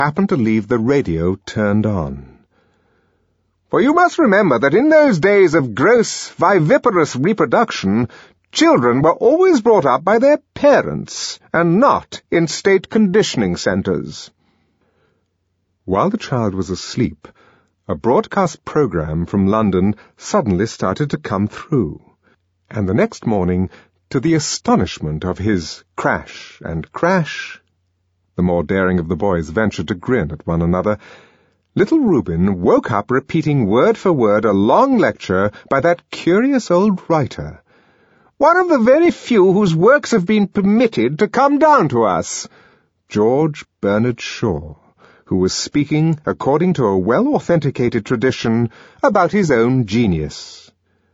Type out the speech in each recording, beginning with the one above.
happened to leave the radio turned on. For you must remember that in those days of gross viviparous reproduction, children were always brought up by their parents, and not in state conditioning centres. While the child was asleep, a broadcast program from London suddenly started to come through, and the next morning, to the astonishment of his crash and crash, the more daring of the boys ventured to grin at one another, little Reuben woke up repeating word for word a long lecture by that curious old writer, one of the very few whose works have been permitted to come down to us, George Bernard Shaw, who was speaking, according to a well-authenticated tradition, about his own genius.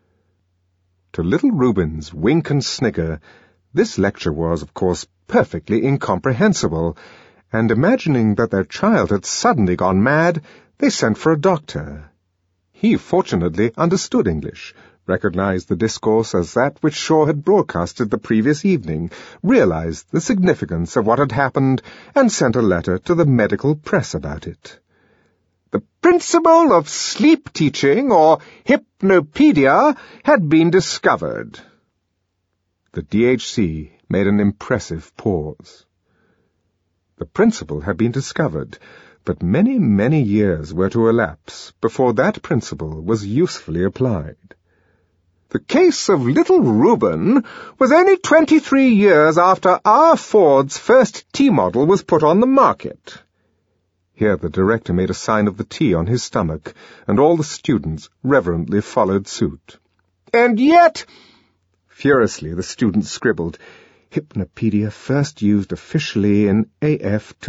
To little Reuben's wink and snigger, this lecture was, of course, perfectly incomprehensible, and imagining that their child had suddenly gone mad, they sent for a doctor. He fortunately understood English, recognized the discourse as that which Shaw had broadcasted the previous evening, realized the significance of what had happened, and sent a letter to the medical press about it. The principle of sleep teaching, or hypnopedia, had been discovered. The DHC made an impressive pause. The principle had been discovered, but many, many years were to elapse before that principle was usefully applied. The case of little Reuben was only 23 years after our Ford's first T-model was put on the market. Here the director made a sign of the T on his stomach, and all the students reverently followed suit. And yet, furiously the students scribbled, Hypnopedia first used officially in AF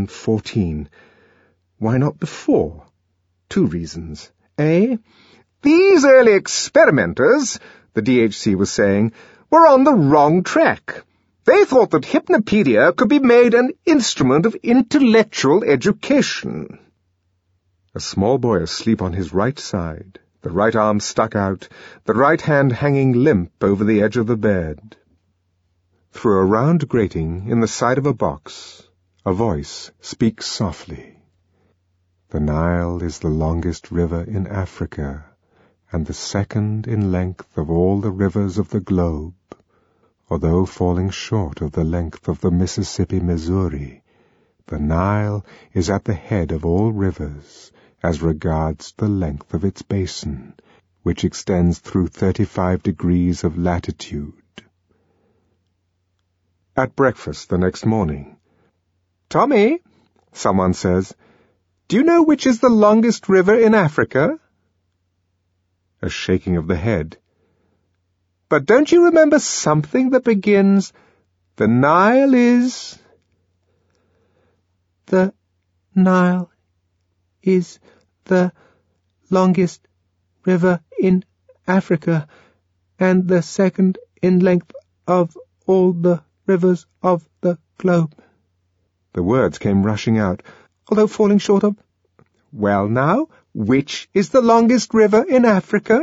214. Why not before? 2 reasons. A, these early experimenters, the DHC was saying, were on the wrong track. They thought that Hypnopedia could be made an instrument of intellectual education. A small boy asleep on his right side, the right arm stuck out, the right hand hanging limp over the edge of the bed. Through a round grating in the side of a box, a voice speaks softly. The Nile is the longest river in Africa, and the second in length of all the rivers of the globe, although falling short of the length of the Mississippi, Missouri. The Nile is at the head of all rivers as regards the length of its basin, which extends through 35 degrees of latitude. At breakfast the next morning, Tommy, someone says, do you know which is the longest river in Africa? A shaking of the head. But don't you remember something that begins, the Nile is... The Nile is the longest river in Africa, and the second in length of all the rivers of the globe. The words came rushing out, although falling short of... Well now, which is the longest river in Africa?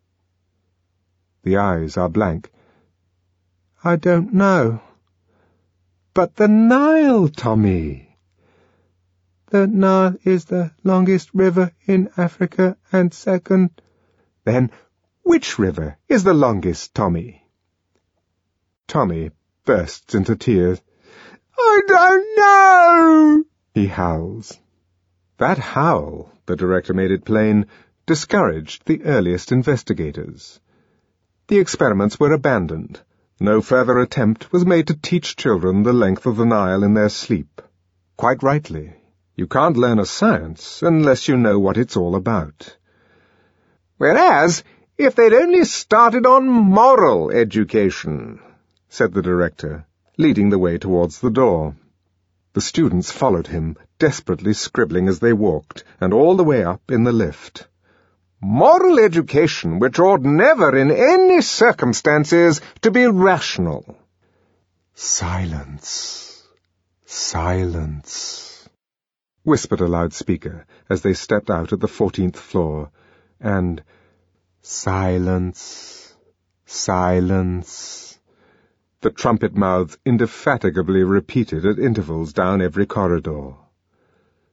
The eyes are blank. I don't know. But the Nile, Tommy. The Nile is the longest river in Africa and second... Then, which river is the longest, Tommy? Tommy bursts into tears. I don't know, he howls. That howl, the director made it plain, discouraged the earliest investigators. The experiments were abandoned. No further attempt was made to teach children the length of the Nile in their sleep. Quite rightly. You can't learn a science unless you know what it's all about. Whereas, if they'd only started on moral education, said the director, leading the way towards the door. The students followed him, desperately scribbling as they walked, and all the way up in the lift. Moral education which ought never in any circumstances to be rational. Silence. Silence, whispered a loudspeaker as they stepped out at the 14th floor, and silence, silence, the trumpet mouths indefatigably repeated at intervals down every corridor.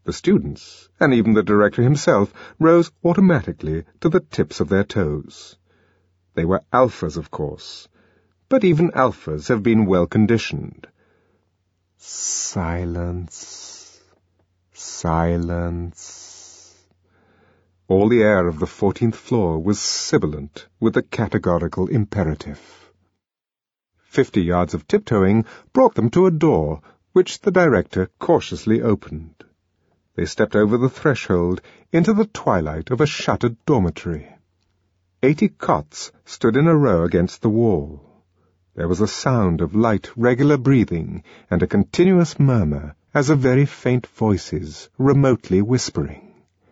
The students, and even the director himself, rose automatically to the tips of their toes. They were alphas, of course, but even alphas have been well conditioned. Silence. Silence. All the air of the 14th floor was sibilant with the categorical imperative. 50 yards of tiptoeing brought them to a door, which the director cautiously opened. They stepped over the threshold into the twilight of a shuttered dormitory. 80 cots stood in a row against the wall. There was a sound of light, regular breathing, and a continuous murmur, as of very faint voices, remotely whispering.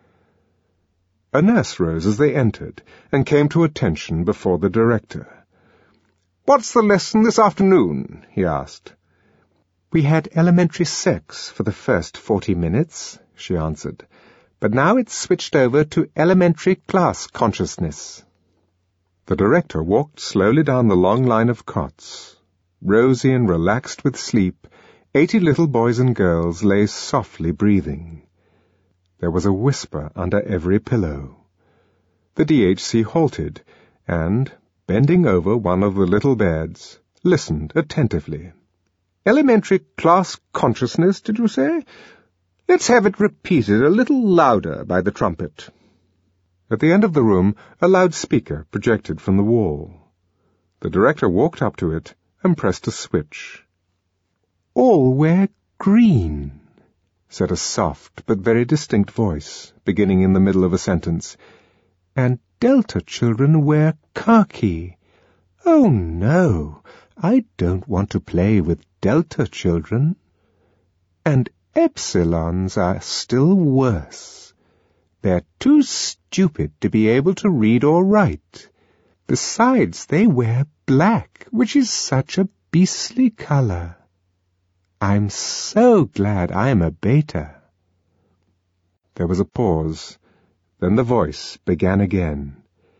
A nurse rose as they entered, and came to attention before the director. "What's the lesson this afternoon?" he asked. "We had elementary sex for the first 40 minutes," she answered, "but now it's switched over to elementary class consciousness." The director walked slowly down the long line of cots. Rosy and relaxed with sleep, 80 little boys and girls lay softly breathing. There was a whisper under every pillow. The DHC halted, and, bending over one of the little beds, listened attentively. "Elementary class consciousness, did you say? Let's have it repeated a little louder by the trumpet." At the end of the room, a loudspeaker projected from the wall. The director walked up to it and pressed a switch. "All wear green," said a soft but very distinct voice, beginning in the middle of a sentence. "And Delta children wear khaki. Oh, no, I don't want to play with Delta children. And Epsilons are still worse. They're too stupid to be able to read or write. Besides, they wear black, which is such a beastly color. I'm so glad I'm a beta." There was a pause. Then the voice began again.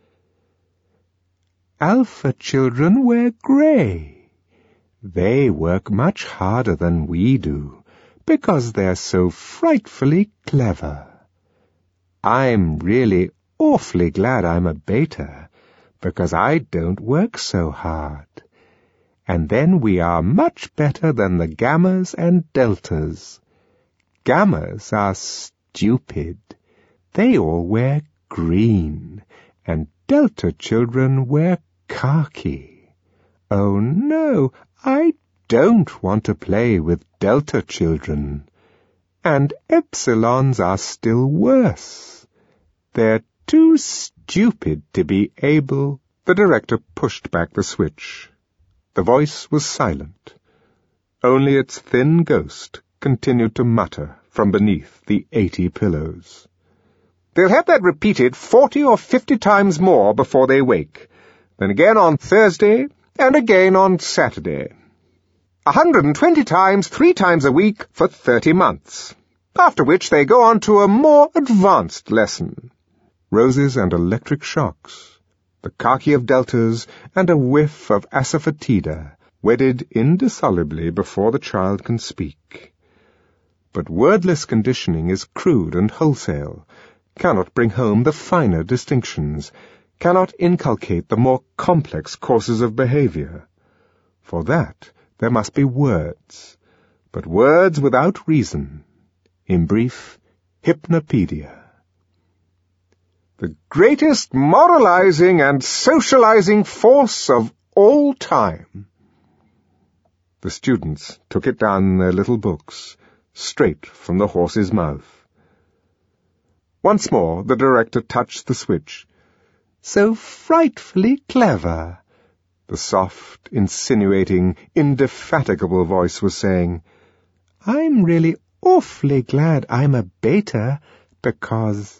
"Alpha children wear gray. They work much harder than we do, because they're so frightfully clever. I'm really awfully glad I'm a beta, because I don't work so hard. And then we are much better than the gammas and deltas. Gammas are stupid. They all wear green, and Delta children wear khaki. Oh no, I don't want to play with Delta children. And Epsilons are still worse. They're too stupid to be able—" The director pushed back the switch. The voice was silent. Only its thin ghost continued to mutter from beneath the 80 pillows. "They'll have that repeated 40 or 50 times more before they wake, then again on Thursday, and again on Saturday. 120 times 3 times a week for 30 months, after which they go on to a more advanced lesson." Roses and electric shocks, the khaki of deltas, and a whiff of asafoetida wedded indissolubly before the child can speak. But wordless conditioning is crude and wholesale, cannot bring home the finer distinctions, cannot inculcate the more complex courses of behavior. For that there must be words, but words without reason. In brief, hypnopedia. The greatest moralizing and socializing force of all time. The students took it down in their little books, straight from the horse's mouth. Once more the director touched the switch. "So frightfully clever," the soft, insinuating, indefatigable voice was saying. "I'm really awfully glad I'm a beta, because—"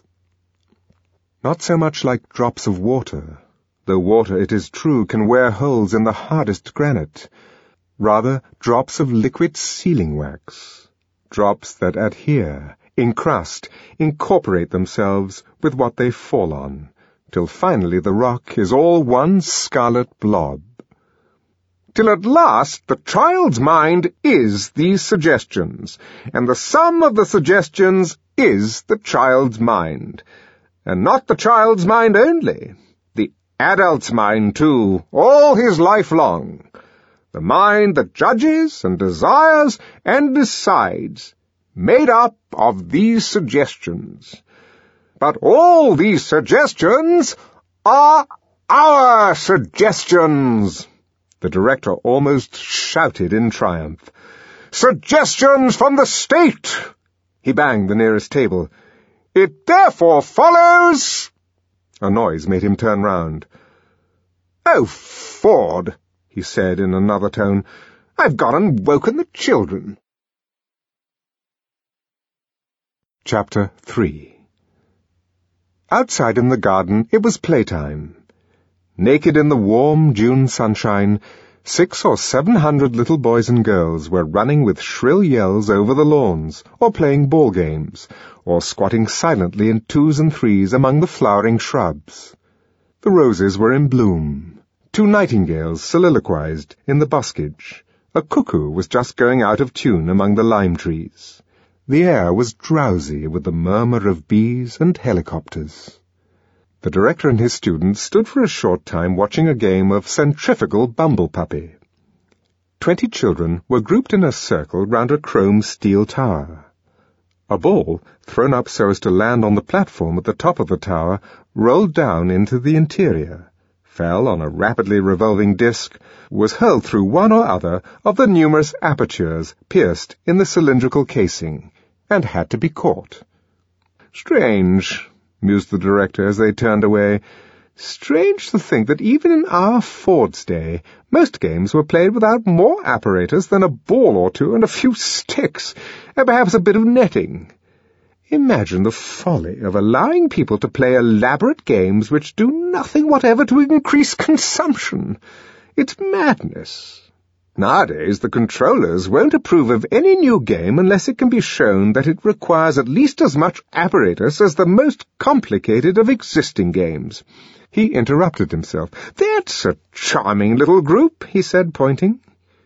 Not so much like drops of water, though water, it is true, can wear holes in the hardest granite. Rather, drops of liquid sealing wax. Drops that adhere, encrust, incorporate themselves with what they fall on, till finally the rock is all one scarlet blob. Till at last the child's mind is these suggestions, and the sum of the suggestions is the child's mind. And not the child's mind only. The adult's mind, too, all his life long. The mind that judges and desires and decides, made up of these suggestions. But all these suggestions are our suggestions. The director almost shouted in triumph. Suggestions from the state! He banged the nearest table. It therefore follows... A noise made him turn round. Oh, Ford, he said in another tone, I've gone and woken the children. Chapter 3. Outside in the garden it was playtime. Naked in the warm June sunshine, 600 or 700 little boys and girls were running with shrill yells over the lawns, or playing ball games, or squatting silently in twos and threes among the flowering shrubs. The roses were in bloom. 2 nightingales soliloquized in the boskage. A cuckoo was just going out of tune among the lime trees. The air was drowsy with the murmur of bees and helicopters. The director and his students stood for a short time watching a game of centrifugal bumble-puppy. 20 children were grouped in a circle round a chrome steel tower. A ball, thrown up so as to land on the platform at the top of the tower, rolled down into the interior, fell on a rapidly revolving disc, was hurled through one or other of the numerous apertures pierced in the cylindrical casing, and had to be caught. Strange, mused the director as they turned away. Strange to think that even in our Ford's day, most games were played without more apparatus than a ball or two and a few sticks, and perhaps a bit of netting. Imagine the folly of allowing people to play elaborate games which do nothing whatever to increase consumption. It's madness. Nowadays, the controllers won't approve of any new game unless it can be shown that it requires at least as much apparatus as the most complicated of existing games. He interrupted himself. That's a charming little group, he said, pointing.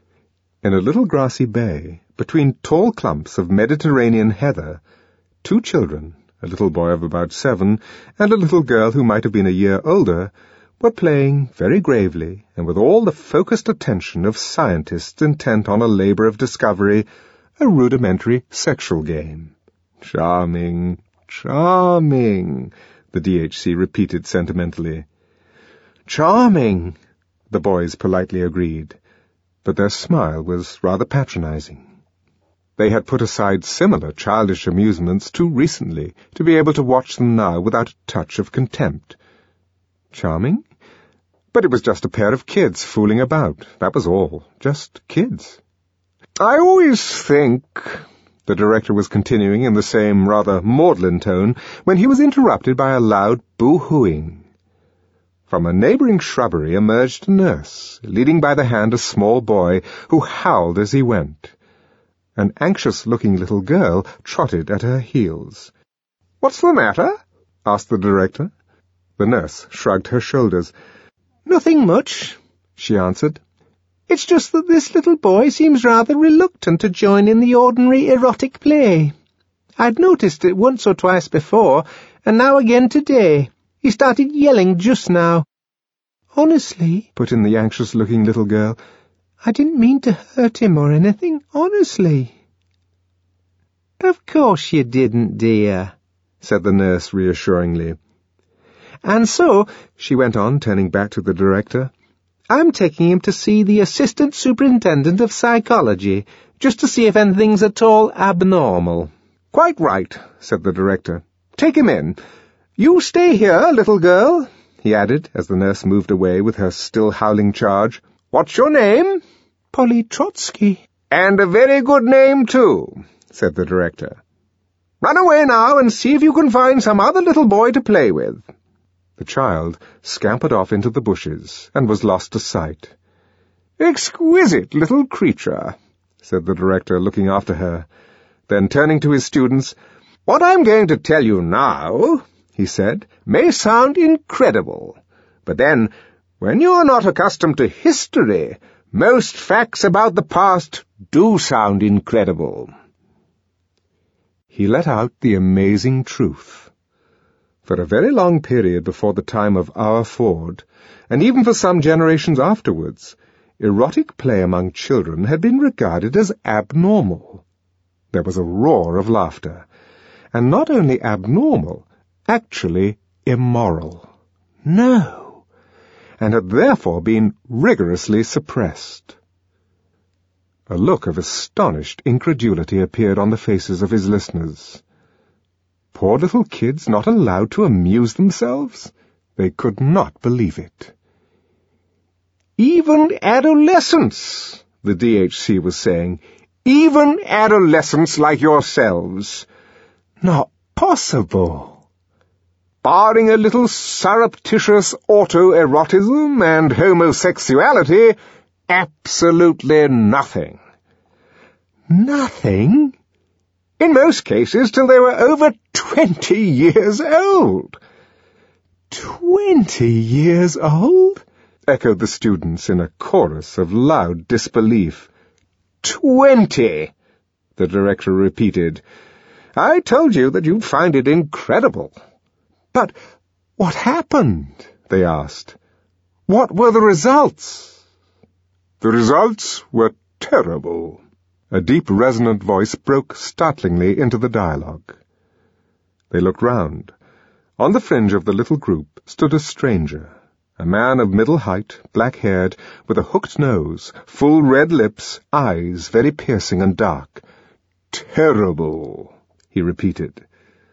In a little grassy bay, between tall clumps of Mediterranean heather, 2 children, a little boy of about 7 and a little girl who might have been a year older, were playing very gravely and with all the focused attention of scientists intent on a labor of discovery, a rudimentary sexual game. Charming, charming, the DHC repeated sentimentally. Charming, the boys politely agreed, but their smile was rather patronizing. They had put aside similar childish amusements too recently to be able to watch them now without a touch of contempt. Charming? But it was just a pair of kids fooling about, that was all. Just kids. I always think, the director was continuing in the same rather maudlin tone, when he was interrupted by a loud boo-hooing. From a neighboring shrubbery emerged a nurse, leading by the hand a small boy who howled as he went. An anxious-looking little girl trotted at her heels. "What's the matter?" asked the director. The nurse shrugged her shoulders. "Nothing much," she answered. "It's just that this little boy seems rather reluctant to join in the ordinary erotic play. I'd noticed it once or twice before, and now again today. He started yelling just now." "Honestly," put in the anxious-looking little girl, "I didn't mean to hurt him or anything, honestly." "Of course you didn't, dear," said the nurse reassuringly. "And so," she went on, turning back to the director, "I'm taking him to see the assistant superintendent of psychology, just to see if anything's at all abnormal." "Quite right," said the director. "Take him in. You stay here, little girl," he added, as the nurse moved away with her still howling charge. "What's your name?" "Polly Trotsky." "And a very good name, too," said the director. "Run away now and see if you can find some other little boy to play with." The child scampered off into the bushes and was lost to sight. "Exquisite little creature," said the director, looking after her. Then, turning to his students, "What I'm going to tell you now," he said, "may sound incredible. But then, when you're not accustomed to history, most facts about the past do sound incredible." he let out the amazing truth. For a very long period before the time of our Ford, and even for some generations afterwards, erotic play among children had been regarded as abnormal. There was a roar of laughter, and not only abnormal, actually immoral. No, and had therefore been rigorously suppressed. A look of astonished incredulity appeared on the faces of his listeners. Poor little kids not allowed to amuse themselves? They could not believe it. Even adolescents, the DHC was saying, even adolescents like yourselves. Not possible. Barring a little surreptitious autoerotism and homosexuality, absolutely nothing. Nothing? In most cases till they were over 20 years old. 20 years old? Echoed the students in a chorus of loud disbelief. 20, the director repeated. I told you that you'd find it incredible. But what happened? They asked. What were the results? The results were terrible. A deep, resonant voice broke startlingly into the dialogue. They looked round. On the fringe of the little group stood a stranger, a man of middle height, black-haired, with a hooked nose, full red lips, eyes very piercing and dark. Terrible, he repeated.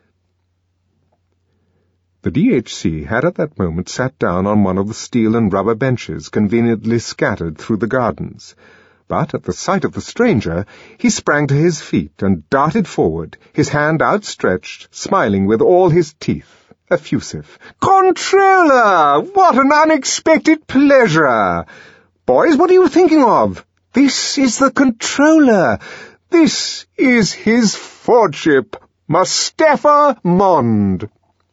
The DHC had at that moment sat down on one of the steel and rubber benches conveniently scattered through the gardens. But at the sight of the stranger, he sprang to his feet and darted forward, his hand outstretched, smiling with all his teeth, effusive. Controller! What an unexpected pleasure! Boys, what are you thinking of? This is the Controller. This is his Fordship, Mustafa Mond.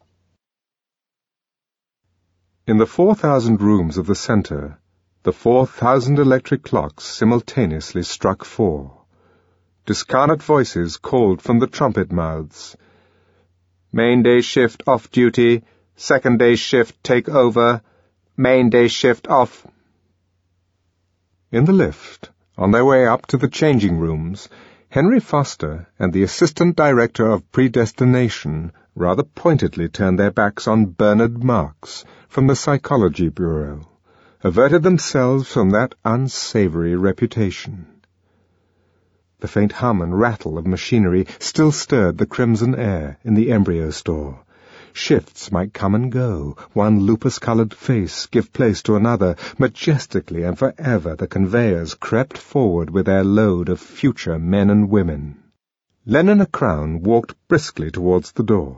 In the 4,000 rooms of the centre, the 4,000 electric clocks simultaneously struck 4. Discarnate voices called from the trumpet mouths. Main day shift off duty, second day shift take over, main day shift off. In the lift, on their way up to the changing rooms, Henry Foster and the assistant director of predestination rather pointedly turned their backs on Bernard Marks from the Psychology Bureau, averted themselves from that unsavory reputation. The faint hum and rattle of machinery still stirred the crimson air in the embryo store. Shifts might come and go, one lupus-coloured face give place to another. Majestically and forever the conveyors crept forward with their load of future men and women. Lenin Crown walked briskly towards the door.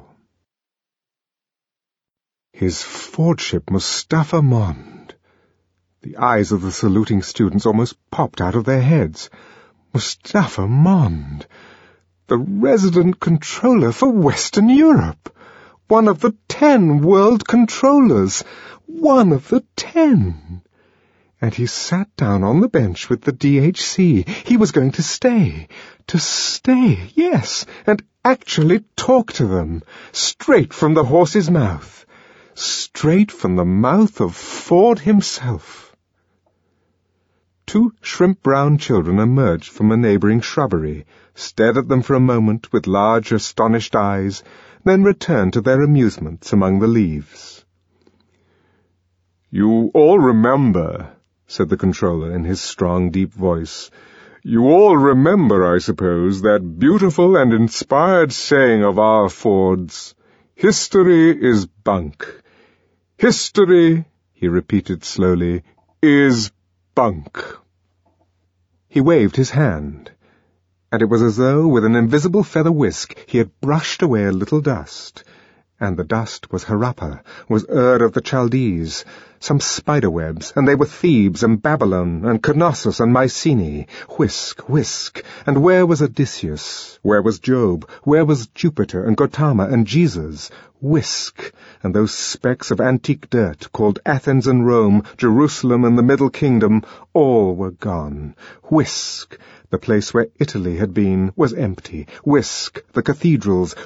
His Fordship Mustafa Mond. The eyes of the saluting students almost popped out of their heads. Mustafa Mond, the resident controller for Western Europe. One of the 10 world controllers. One of the 10. And he sat down on the bench with the DHC. He was going to stay. To stay, yes, and actually talk to them. Straight from the horse's mouth. Straight from the mouth of Ford himself. 2 shrimp-brown children emerged from a neighbouring shrubbery, stared at them for a moment with large, astonished eyes, then returned to their amusements among the leaves. "You all remember," said the controller in his strong, deep voice, "you all remember, I suppose, that beautiful and inspired saying of our Ford's, 'History is bunk.' History," he repeated slowly, "is bunk." He waved his hand, and it was as though with an invisible feather whisk he had brushed away a little dust, And the dust was Harappa, was Ur of the Chaldees, some spiderwebs, and they were Thebes and Babylon and Knossos and Mycenae. Whisk, whisk, and where was Odysseus? Where was Job? Where was Jupiter and Gautama and Jesus? Whisk, and those specks of antique dirt called Athens and Rome, Jerusalem and the Middle Kingdom, all were gone. Whisk, the place where Italy had been was empty. Whisk, the cathedrals,